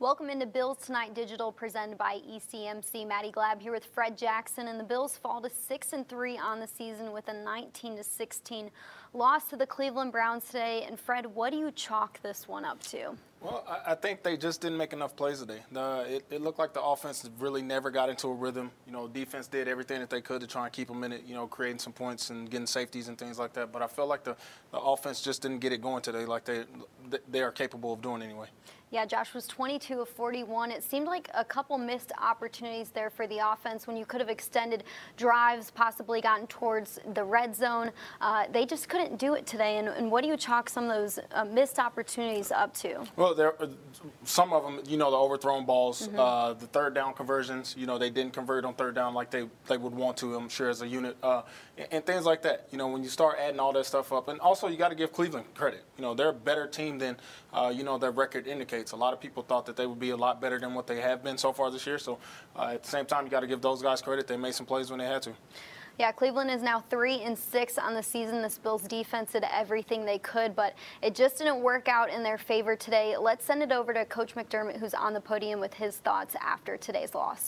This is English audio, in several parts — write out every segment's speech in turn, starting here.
Welcome into Bills Tonight Digital, presented by ECMC. Maddie Glab here with Fred Jackson, and the Bills fall to 6-3 on the season with a 19-16 loss to the Cleveland Browns today. And Fred, what do you chalk this one up to? Well, I think they just didn't make enough plays today. It looked like the offense really never got into a rhythm. Defense did everything that they could to try and keep them in it, creating some points and getting safeties and things like that. But I felt like the offense just didn't get it going today like they are capable of doing anyway. Yeah, Josh was 22 of 41. It seemed like a couple missed opportunities there for the offense when you could have extended drives, possibly gotten towards the red zone. They just couldn't do it today. And what do you chalk some of those missed opportunities up to? Well, some of them, the overthrown balls, the third down conversions, they didn't convert on third down like they would want to, I'm sure, as a unit, and things like that. When you start adding all that stuff up. And also, you got to give Cleveland credit. They're a better team than, their record indicates. A lot of people thought that they would be a lot better than what they have been so far this year. So at the same time, you got to give those guys credit. They made some plays when they had to. Yeah, Cleveland is now 3-6 on the season. This Bills defense did everything they could, but it just didn't work out in their favor today. Let's send it over to Coach McDermott, who's on the podium with his thoughts after today's loss.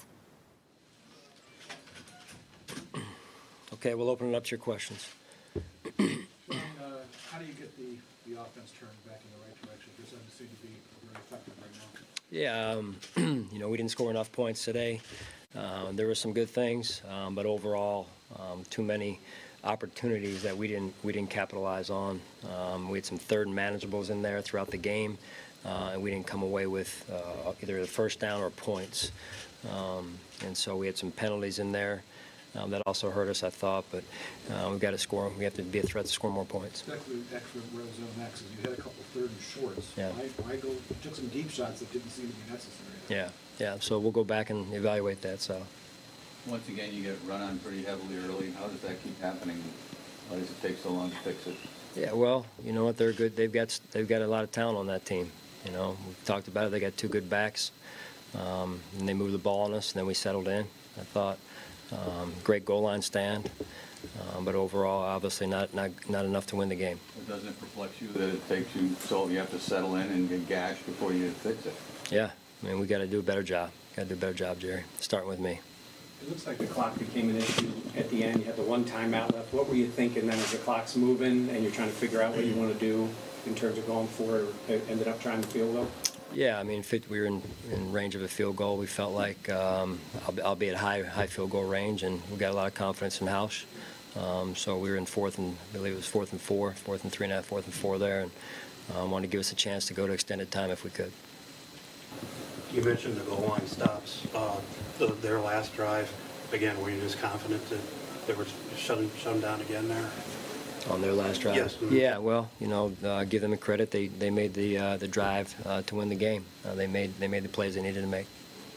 Okay, we'll open it up to your questions. How do you get the offense turned back in the right direction? This doesn't seem to be very effective right now. Yeah, we didn't score enough points today. There were some good things, but overall, too many opportunities that we didn't capitalize on. We had some third and manageables in there throughout the game, and we didn't come away with either the first down or points. And so we had some penalties in there. That also hurt us, I thought, but we've got to score. We have to be a threat to score more points. Exactly, extra red zone X's. You had a couple third and shorts. Yeah. Why go? You took some deep shots that didn't seem to be necessary. Yeah. So we'll go back and evaluate that. So. Once again, you get run on pretty heavily early. How does that keep happening? Why does it take so long to fix it? Yeah, well, you know what? They're good. They've got a lot of talent on that team. We've talked about it. They got two good backs, and they moved the ball on us, and then we settled in. I thought. Great goal line stand, but overall, obviously not enough to win the game. Doesn't it perplex you that it takes you so you have to settle in and get gashed before you fix it? Yeah, we got to do a better job. Got to do a better job, Jerry. Starting with me. It looks like the clock became an issue at the end. You had the one timeout left. What were you thinking then as the clock's moving and you're trying to figure out what you want to do in terms of going forward? Ended up trying to field goal? Yeah, we were in range of a field goal. We felt like, albeit high field goal range, and we got a lot of confidence in Hausch. So we were in fourth and, I believe it was 4th and 4, 4th and 3.5, 4th and 4 there, and wanted to give us a chance to go to extended time if we could. You mentioned the goal line stops. Their last drive, again, were you just confident that they were shut them down again there? On their last drive? Yes. Yeah, well, give them a credit. They made the drive to win the game. They made the plays they needed to make.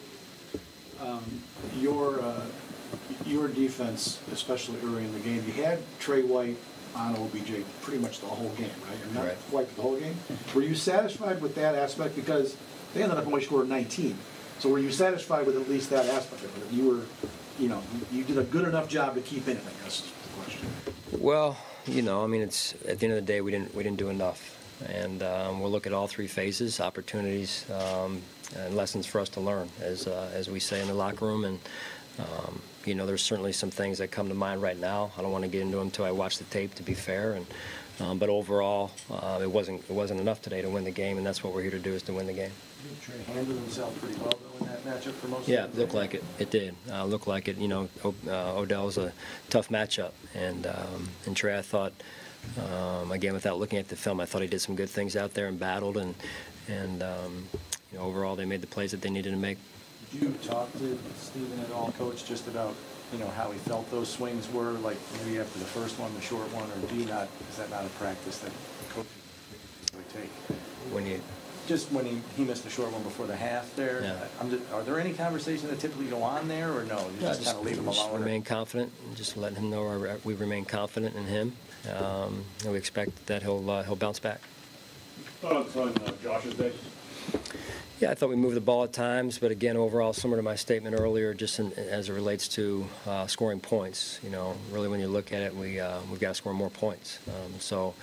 Your defense, especially early in the game, you had Trey White on OBJ pretty much the whole game, right? Or not right. quite the whole game. Were you satisfied with that aspect? Because they ended up only scoring 19. So were you satisfied with at least that aspect of it? You did a good enough job to keep in it, I guess is the question. Well, it's at the end of the day we didn't do enough, and we'll look at all three phases, opportunities, and lessons for us to learn, as we say in the locker room. And there's certainly some things that come to mind right now. I don't want to get into them until I watch the tape, to be fair. And but overall, it wasn't enough today to win the game, and that's what we're here to do, is to win the game. Trey handled himself pretty well though in that matchup for most. Yeah, it looked like it. It did. Looked like it. Odell's a tough matchup, and Trey, I thought, again, without looking at the film, I thought he did some good things out there and battled, and overall they made the plays that they needed to make. Did you talk to Steven at all, Coach, just about how he felt those swings were, like maybe after the first one, the short one, or is that not a practice that coaches really take? When he missed the short one before the half there, yeah. Are there any conversations that typically go on there, or no? You just kind of leave him alone? Just remain confident, and just letting him know we remain confident in him, and we expect that he'll bounce back. Thoughts on Josh's day? Yeah, I thought we moved the ball at times, but again, overall, similar to my statement earlier, just as it relates to scoring points. Really, when you look at it, we've got to score more points. So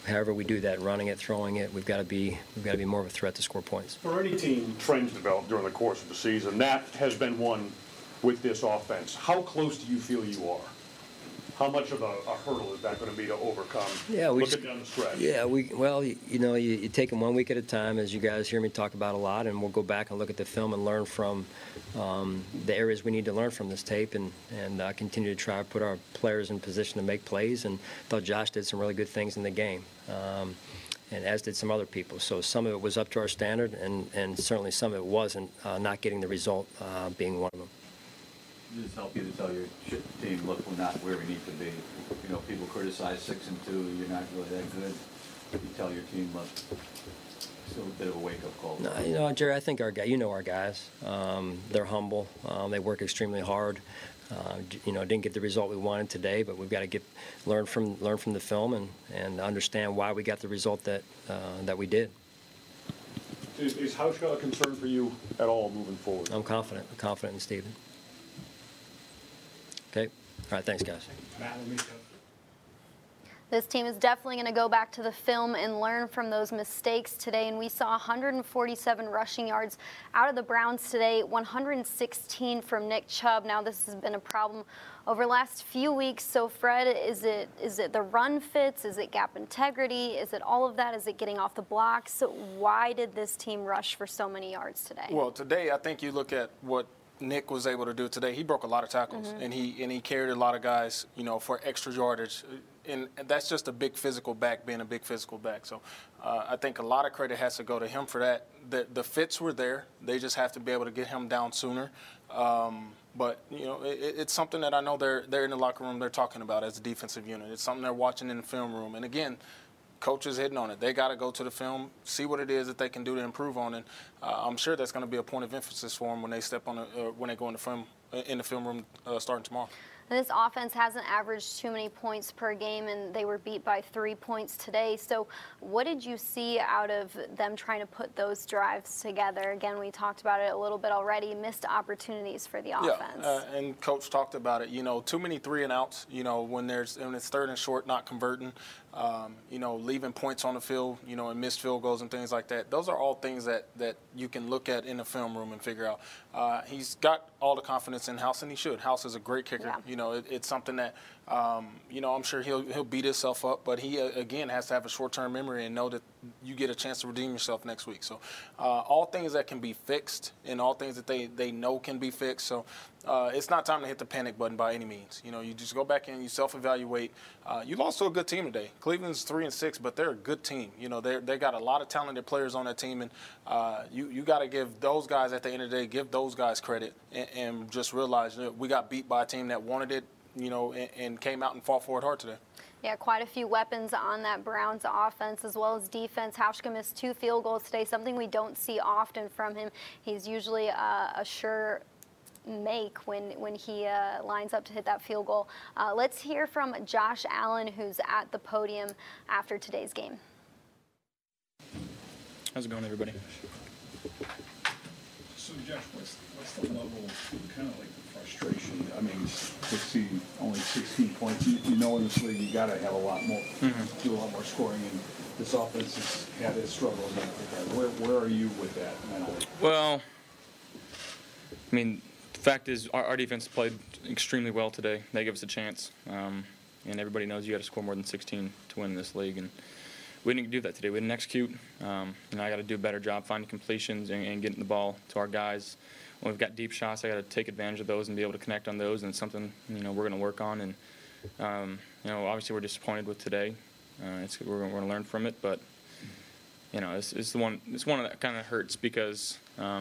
however we do that, running it, throwing it, we've got to be more of a threat to score points. For any team, trends develop during the course of the season. That has been one with this offense. How close do you feel you are? How much of a hurdle is that going to be to overcome? Yeah, looking down the stretch. Yeah, you take them 1 week at a time, as you guys hear me talk about a lot, and we'll go back and look at the film and learn from the areas we need to learn from this tape, and continue to try to put our players in position to make plays. And I thought Josh did some really good things in the game, and as did some other people. So some of it was up to our standard, and certainly some of it wasn't, not getting the result being one of them. Does this help you to tell your team, look, we're not where we need to be? You know, people criticize 6-2, you're not really that good. You tell your team, look, still a bit of a wake-up call. No, Jerry, I think our guys. They're humble. They work extremely hard. Didn't get the result we wanted today, but we've got to learn from the film and understand why we got the result that we did. Is Hauschka a concern for you at all moving forward? I'm confident in Steven. Okay. All right. Thanks, guys. This team is definitely going to go back to the film and learn from those mistakes today. And we saw 147 rushing yards out of the Browns today, 116 from Nick Chubb. Now, this has been a problem over the last few weeks. So, Fred, is it the run fits? Is it gap integrity? Is it all of that? Is it getting off the blocks? Why did this team rush for so many yards today? Well, today I think you look at what Nick was able to do today. He broke a lot of tackles, and he carried a lot of guys, for extra yardage. And that's just a big physical back, being a big physical back. So I think a lot of credit has to go to him for that. The fits were there. They just have to be able to get him down sooner. But, it's something that I know they're in the locker room, they're talking about as a defensive unit. It's something they're watching in the film room. And, again, coach is hitting on it. They got to go to the film, see what it is that they can do to improve on it. I'm sure that's going to be a point of emphasis for them when they step on when they go in the film room starting tomorrow. This offense hasn't averaged too many points per game, and they were beat by 3 points today. So what did you see out of them trying to put those drives together? Again, we talked about it a little bit already, missed opportunities for the offense. Yeah, and Coach talked about it. Too many 3-and-outs, when it's third and short, not converting, leaving points on the field, and missed field goals and things like that. Those are all things that you can look at in the film room and figure out. He's got all the confidence in House, and he should. House is a great kicker. Yeah. It's something that, I'm sure he'll beat himself up, but he, again, has to have a short-term memory and know that you get a chance to redeem yourself next week. So all things that can be fixed and all things that they know can be fixed. So it's not time to hit the panic button by any means. You just go back and you self-evaluate. You lost to a good team today. Cleveland's 3-6, but they're a good team. They got a lot of talented players on that team, and you got to give those guys, at the end of the day, give those guys credit and just realize we got beat by a team that wanted it, and came out and fought for it hard today. Yeah, quite a few weapons on that Browns offense as well as defense. Hauschka missed 2 field goals today, something we don't see often from him. He's usually a sure make when he lines up to hit that field goal. Let's hear from Josh Allen, who's at the podium after today's game. How's it going, everybody? So, Josh, what's the level of kind of like the frustration? I mean, to see only 16 points, in this league, you got to have a lot more, do a lot more scoring, and this offense has had its struggles in that regard. Where are you with that mentally? Well, I mean, the fact is our defense played extremely well today. They gave us a chance, and everybody knows you got to score more than 16 to win this league, and we didn't do that today. We didn't execute. I got to do a better job finding completions and getting the ball to our guys. When we've got deep shots, I got to take advantage of those and be able to connect on those, and it's something we're going to work on. And obviously we're disappointed with today. We're going to learn from it, but it's one that kind of hurts because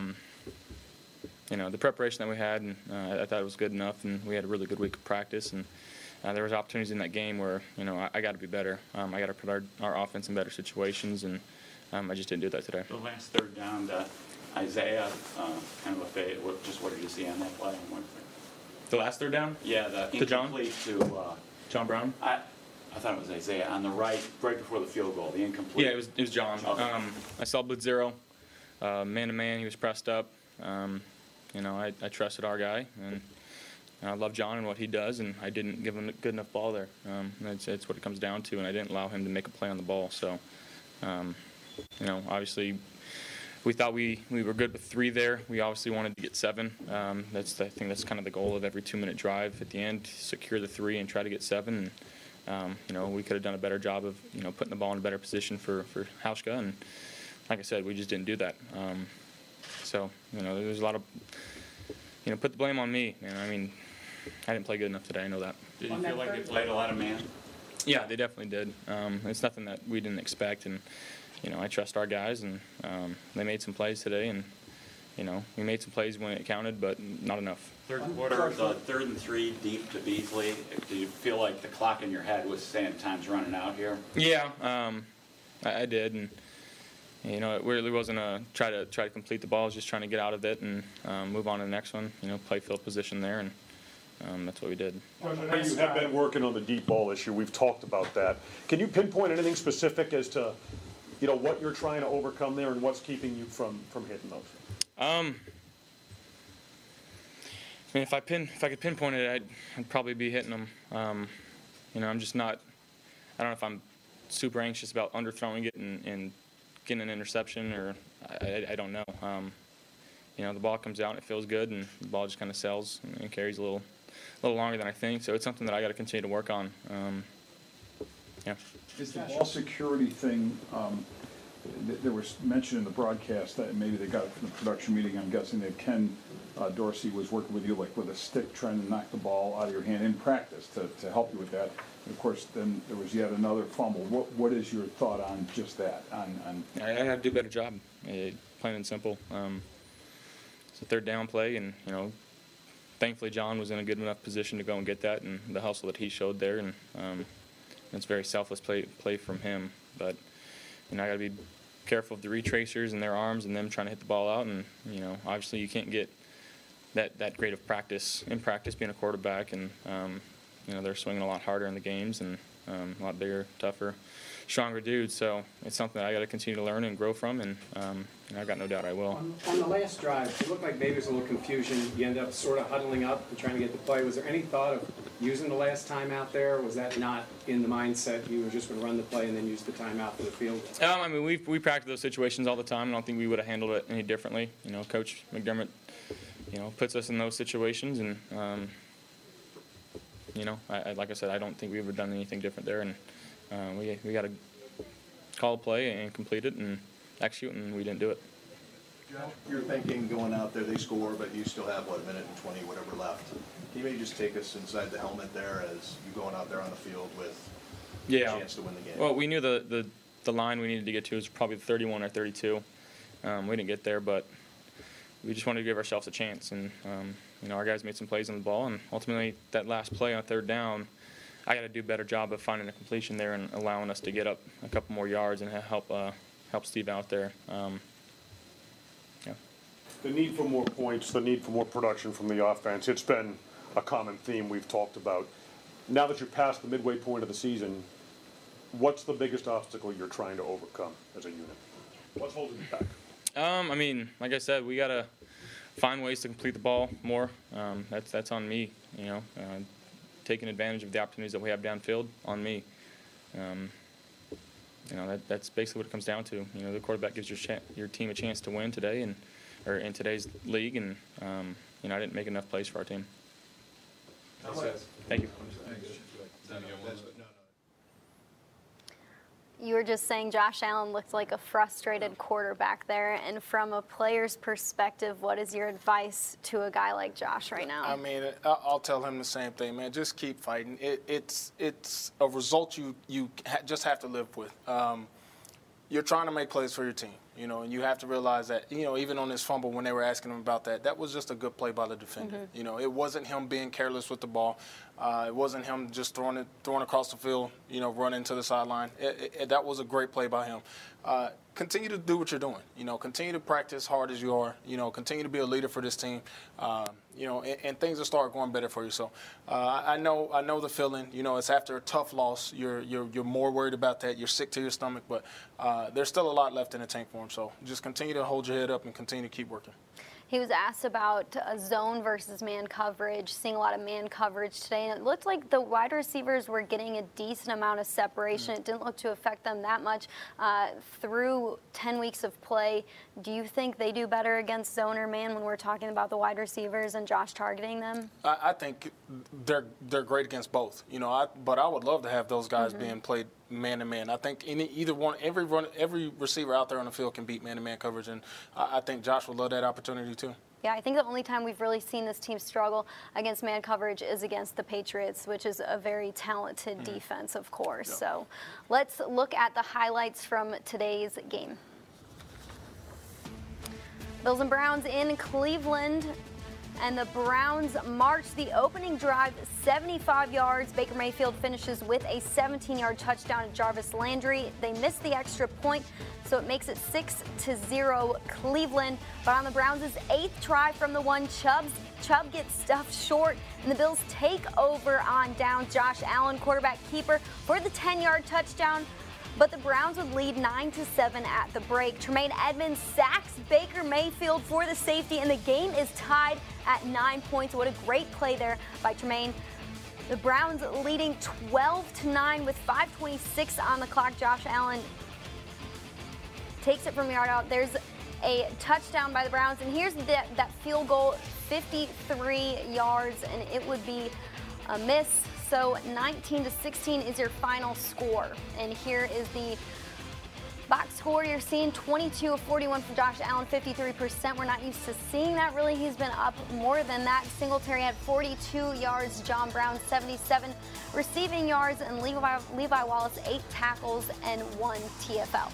the preparation that we had, and I thought it was good enough, and we had a really good week of practice, and there was opportunities in that game where I got to be better. I got to put our offense in better situations, and I just didn't do that today. The last third down to Isaiah, kind of a fade. What did you see on that play? The last third down? Yeah, the incomplete to John Brown. I thought it was Isaiah on the right before the field goal. The incomplete. Yeah, it was John. Okay. I saw blitz zero, man to man. He was pressed up. I trusted our guy, and I love John and what he does, and I didn't give him a good enough ball there. That's what it comes down to, and I didn't allow him to make a play on the ball. So, obviously, we thought we were good with 3 there. We obviously wanted to get 7. I think that's kind of the goal of every 2-minute drive at the end, secure the 3 and try to get 7. And, we could have done a better job of, putting the ball in a better position for Hauschka. And like I said, we just didn't do that. There's a lot of, put the blame on me, man. I mean, I didn't play good enough today. I know that. Did you feel like you played a lot of man? Yeah, they definitely did. It's nothing that we didn't expect, and I trust our guys, and they made some plays today, and we made some plays when it counted, but not enough. Third quarter, the 3rd and 3 deep to Beasley. Do you feel like the clock in your head was saying time's running out here? Yeah, I did, and it really wasn't a try to complete the ball. I was just trying to get out of it and move on to the next one. Play field position there, and that's what we did. You have been working on the deep ball issue. We've talked about that. Can you pinpoint anything specific as to, what you're trying to overcome there and what's keeping you from hitting those? If I could pinpoint it, I'd probably be hitting them. I'm just not. I don't know if I'm super anxious about underthrowing it and getting an interception, or I don't know. The ball comes out and it feels good, and the ball just kind of sells and carries a little longer than I think. So it's something that I got to continue to work on. Is the ball security thing? There was mention in the broadcast that maybe they got it from the production meeting. I'm guessing that Ken Dorsey was working with you, like with a stick, trying to knock the ball out of your hand in practice to help you with that. And of course, then there was yet another fumble. What is your thought on just that? I have to do a better job, plain and simple. It's a 3rd down play, and thankfully John was in a good enough position to go and get that, and the hustle that he showed there, and it's a very selfless play from him. But I got to be careful of the retracers and their arms and them trying to hit the ball out, and obviously you can't get that great of practice being a quarterback, and they're swinging a lot harder in the games, and a lot bigger, tougher, stronger dudes. So it's something that I got to continue to learn and grow from, and I've got no doubt I will. On the last drive, it looked like maybe there was a little confusion. You ended up sort of huddling up and trying to get the play. Was there any thought of using the last time out there? Or was that not in the mindset? You were just going to run the play and then use the timeout for the field? We practice those situations all the time. I don't think we would have handled it any differently. Coach McDermott, puts us in those situations, and like I said, I don't think we would have done anything different there, and we got to call a play and complete it and execute, and we didn't do it. You're thinking going out there, they score, but you still have, what, a minute and 20, whatever left. Can you maybe just take us inside the helmet there as you going out there on the field with a chance to win the game? Well, we knew the line we needed to get to was probably 31 or 32. We didn't get there, but we just wanted to give ourselves a chance. And, our guys made some plays on the ball, and ultimately that last play on 3rd down, I got to do a better job of finding a completion there and allowing us to get up a couple more yards and help Steve out there. The need for more points, the need for more production from the offense, it's been a common theme we've talked about. Now that you're past the midway point of the season, what's the biggest obstacle you're trying to overcome as a unit? What's holding you back? Like I said, we got to find ways to complete the ball more. That's on me, taking advantage of the opportunities that we have downfield on me. That's basically what it comes down to. The quarterback gives your team a chance to win today, or in today's league, and I didn't make enough plays for our team. Thank you. You were just saying Josh Allen looked like a frustrated quarterback there, and from a player's perspective, what is your advice to a guy like Josh right now? I'll tell him the same thing, man. Just keep fighting. It's a result you just have to live with. You're trying to make plays for your team, and you have to realize that, even on this fumble when they were asking him about that was just a good play by the defender. Mm-hmm. It wasn't him being careless with the ball. It wasn't him just throwing across the field, running to the sideline. That was a great play by him. Continue to do what you're doing. Continue to practice hard as you are. Continue to be a leader for this team. And things will start going better for you. So I know the feeling. It's after a tough loss. You're more worried about that. You're sick to your stomach, but there's still a lot left in the tank for him. So just continue to hold your head up and continue to keep working. He was asked about zone versus man coverage, seeing a lot of man coverage today, and it looked like the wide receivers were getting a decent amount of separation. It didn't look to affect them that much through 10 weeks of play. Do you think they do better against zone or man when we're talking about the wide receivers and Josh targeting them? I think they're great against both. But I would love to have those guys being played man to man. I think either one, every receiver out there on the field can beat man to man coverage, and I think Josh would love that opportunity too. Yeah, I think the only time we've really seen this team struggle against man coverage is against the Patriots, which is a very talented defense, of course. Yep. So let's look at the highlights from today's game. Bills and Browns in Cleveland. And the Browns march the opening drive 75 yards. Baker Mayfield finishes with a 17-yard touchdown to Jarvis Landry. They missed the extra point, so it makes it 6-0 Cleveland. But on the Browns' 8th try from the one, Chubb gets stuffed short, and the Bills take over on downs. Josh Allen, quarterback keeper, for the 10-yard touchdown. But the Browns would lead 9-7 at the break. Tremaine Edmonds sacks Baker Mayfield for the safety, and the game is tied at 9 points. What a great play there by Tremaine. The Browns leading 12-9 with 5:26 on the clock. Josh Allen takes it from yard out. There's a touchdown by the Browns, and here's that field goal, 53 yards, and it would be a miss. So 19-16 is your final score. And here is the box score. You're seeing 22 of 41 for Josh Allen, 53%. We're not used to seeing that, really. He's been up more than that. Singletary had 42 yards. John Brown, 77 receiving yards. And Levi Wallace, 8 tackles and 1 TFL.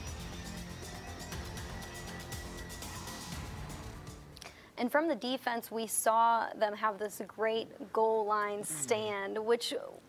And from the defense, we saw them have this great goal line stand, which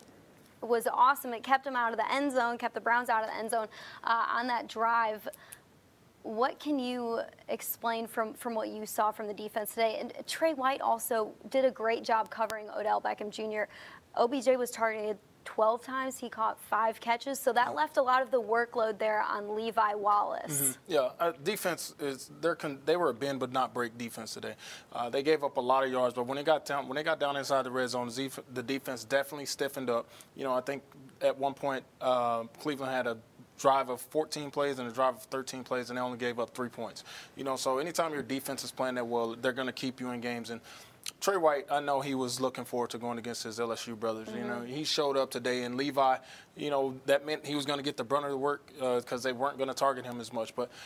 was awesome. It kept them out of the end zone, kept the Browns out of the end zone on that drive. What can you explain from what you saw from the defense today? And Trey White also did a great job covering Odell Beckham Jr. OBJ was targeted 12 times. He caught 5 catches, so that left a lot of the workload there on Levi Wallace. Yeah, defense they were a bend but not break defense today. They gave up a lot of yards, but when they got down inside the red zone, the defense definitely stiffened up. I think at one point Cleveland had a drive of 14 plays and a drive of 13 plays, and they only gave up 3 points. So anytime your defense is playing that well, they're going to keep you in games. And Trey White, I know he was looking forward to going against his LSU brothers. He showed up today, and Levi, that meant he was going to get the brunt of the work because they weren't going to target him as much. But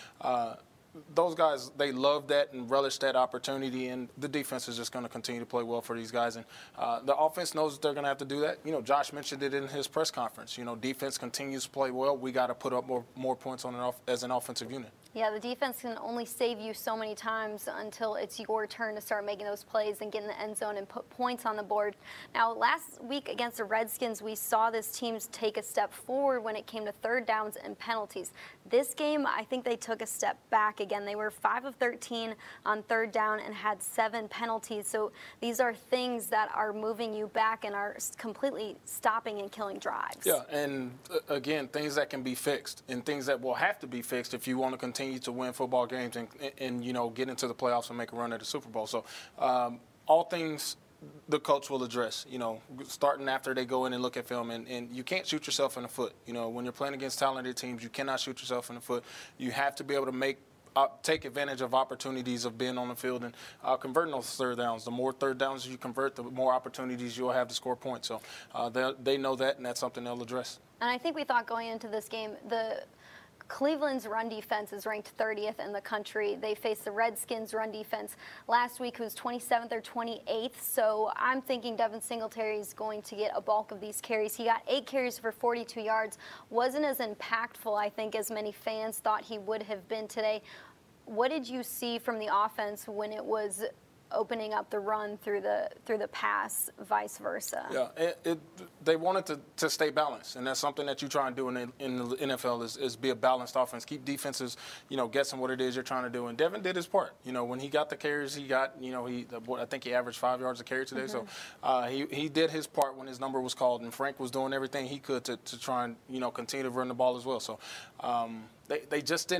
those guys, they love that and relish that opportunity, and the defense is just going to continue to play well for these guys. And the offense knows that they're going to have to do that. Josh mentioned it in his press conference. Defense continues to play well. We got to put up more points as an offensive unit. Yeah, the defense can only save you so many times until it's your turn to start making those plays and get in the end zone and put points on the board. Now, last week against the Redskins, we saw this team take a step forward when it came to third downs and penalties. This game, I think they took a step back again. They were 5 of 13 on third down and had 7 penalties. So these are things that are moving you back and are completely stopping and killing drives. Yeah, and again, things that can be fixed and things that will have to be fixed if you want to continue to win football games and get into the playoffs and make a run at the Super Bowl. So all things the coach will address, starting after they go in and look at film. And you can't shoot yourself in the foot. When you're playing against talented teams, you cannot shoot yourself in the foot. You have to be able to take advantage of opportunities of being on the field and converting those third downs. The more third downs you convert, the more opportunities you'll have to score points. So they know that, and that's something they'll address. And I think we thought going into this game, Cleveland's run defense is ranked 30th in the country. They faced the Redskins' run defense last week, who's 27th or 28th. So I'm thinking Devin Singletary is going to get a bulk of these carries. He got 8 carries for 42 yards. Wasn't as impactful, I think, as many fans thought he would have been today. What did you see from the offense when it was opening up the run through the pass, vice versa? Yeah, they wanted to stay balanced, and that's something that you try and do in the NFL is be a balanced offense. Keep defenses, guessing what it is you're trying to do. And Devin did his part. When he got the carries, he got, I think he averaged 5 yards a carry today. So he did his part when his number was called, and Frank was doing everything he could to try and continue to run the ball as well. So they just didn't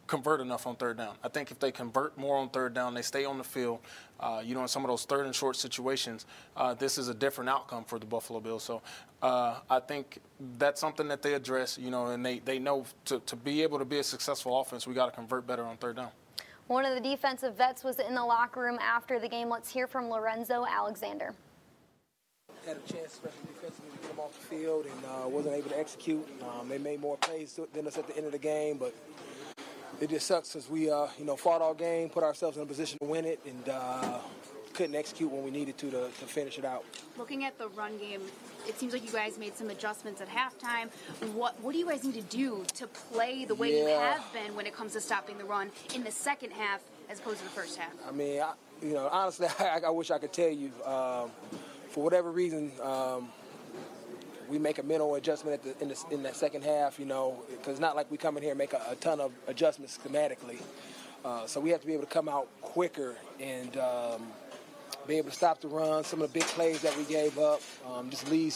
convert enough on third down. I think if they convert more on third down, they stay on the field, in some of those third and short situations, this is a different outcome for the Buffalo Bills. So I think that's something that they address, and they know to be able to be a successful offense, we got to convert better on third down. One of the defensive vets was in the locker room after the game. Let's hear from Lorenzo Alexander. Had a chance, especially defensively, to get them off the field and wasn't able to execute. They made more plays than us at the end of the game, but it just sucks since we, fought all game, put ourselves in a position to win it, and couldn't execute when we needed to finish it out. Looking at the run game, it seems like you guys made some adjustments at halftime. What do you guys need to do to play the way you have been when it comes to stopping the run in the second half as opposed to the first half? I mean, honestly, I wish I could tell you. For whatever reason, we make a mental adjustment in that second half, because it's not like we come in here and make a ton of adjustments schematically. So we have to be able to come out quicker and be able to stop the run. Some of the big plays that we gave up just leads.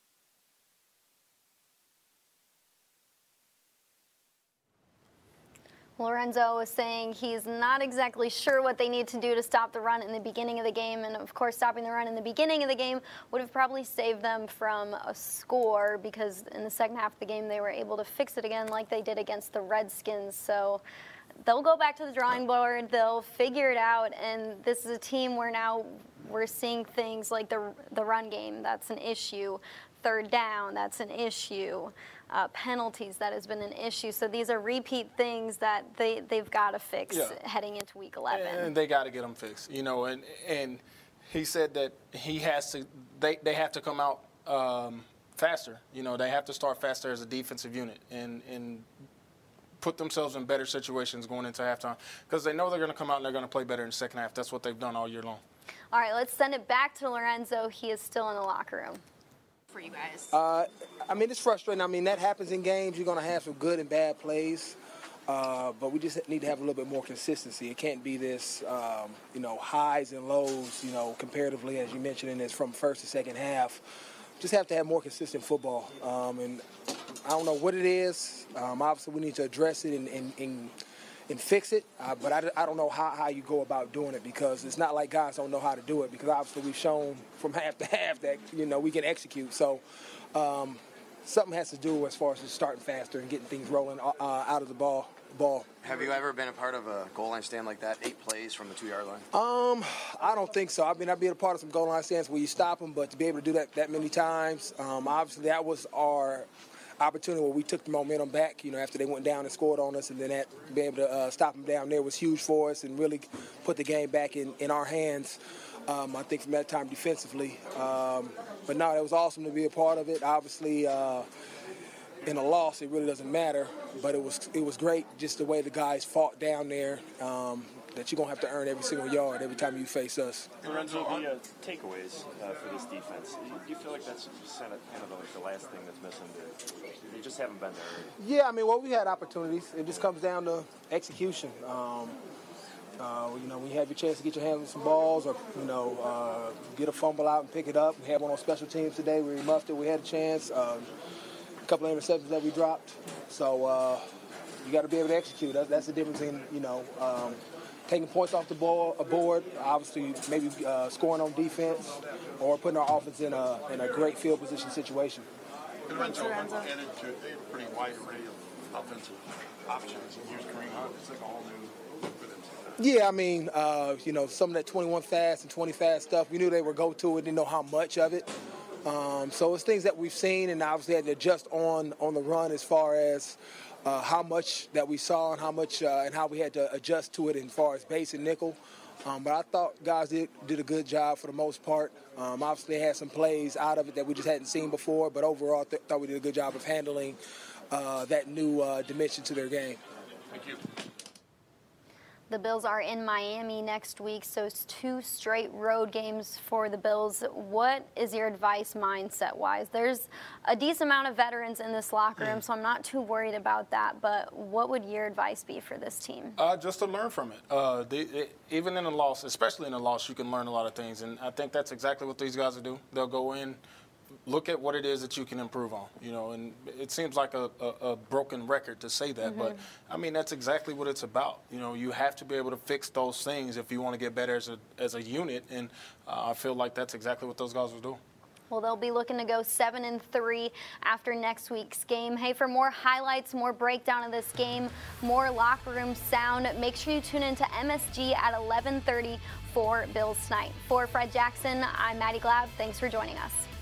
Lorenzo was saying he's not exactly sure what they need to do to stop the run in the beginning of the game. And, of course, stopping the run in the beginning of the game would have probably saved them from a score because in the second half of the game they were able to fix it again like they did against the Redskins. So they'll go back to the drawing board. They'll figure it out. And this is a team where now we're seeing things like the run game. That's an issue. Third down, that's an issue. Penalties, that has been an issue. So these are repeat things that they've got to fix heading into Week 11. And they got to get them fixed, and he said that he has to. They have to come out faster. They have to start faster as a defensive unit and put themselves in better situations going into halftime because they know they're going to come out and they're going to play better in the second half. That's what they've done all year long. All right, let's send it back to Lorenzo. He is still in the locker room. For you guys? It's frustrating. That happens in games. You're going to have some good and bad plays, but we just need to have a little bit more consistency. It can't be this, highs and lows, comparatively, as you mentioned, in this from first to second half. Just have to have more consistent football. And I don't know what it is. Obviously, we need to address it and fix it, but I don't know how you go about doing it because it's not like guys don't know how to do it because obviously we've shown from half to half that, we can execute. So something has to do as far as just starting faster and getting things rolling out of the ball. Have you ever been a part of a goal line stand like that, 8 plays from the 2-yard line? I don't think so. I've been a part of some goal line stands where you stop them, but to be able to do that many times, obviously that was our opportunity where we took the momentum back, after they went down and scored on us, and then being able to stop them down there was huge for us and really put the game back in our hands, I think, from that time defensively. But no, it was awesome to be a part of it. Obviously, in a loss, it really doesn't matter, but it was great just the way the guys fought down there, that you're going to have to earn every single yard every time you face us. Lorenzo, the takeaways for this defense, do you feel like that's kind of the last thing that's missing? They just haven't been there. Yeah, we had opportunities. It just comes down to execution. When you have your chance to get your hands on some balls or, get a fumble out and pick it up. We had one on special teams today where we muffed it. We had a chance. A couple of interceptions that we dropped. So you got to be able to execute. That's the difference in, taking points off the board, obviously maybe scoring on defense or putting our offense in a great field position situation. Thanks, Lorenzo. They had a pretty wide array of offensive options. And here's Kareem Hunt. It's like a whole new look for them. Yeah, some of that 21 fast and 20 fast stuff, we knew they were go-to and didn't know how much of it. So it's things that we've seen and obviously had to adjust on the run as far as how much that we saw and how much and how we had to adjust to it as far as base and nickel. But I thought guys did a good job for the most part. Obviously, they had some plays out of it that we just hadn't seen before, but overall, I thought we did a good job of handling that new dimension to their game. Thank you. The Bills are in Miami next week, so it's 2 straight road games for the Bills. What is your advice mindset-wise? There's a decent amount of veterans in this locker room, so I'm not too worried about that. But what would your advice be for this team? Just to learn from it. Even in a loss, especially in a loss, you can learn a lot of things. And I think that's exactly what these guys will do. They'll go in, look at what it is that you can improve on, you know, and it seems like a broken record to say that, but I mean, that's exactly what it's about. You know, you have to be able to fix those things if you want to get better as a unit, and I feel like that's exactly what those guys will do. Well, they'll be looking to go 7-3 after next week's game. Hey, for more highlights, more breakdown of this game, more locker room sound, make sure you tune into MSG at 11:30 for Bills Tonight. For Fred Jackson, I'm Maddie Glab. Thanks for joining us.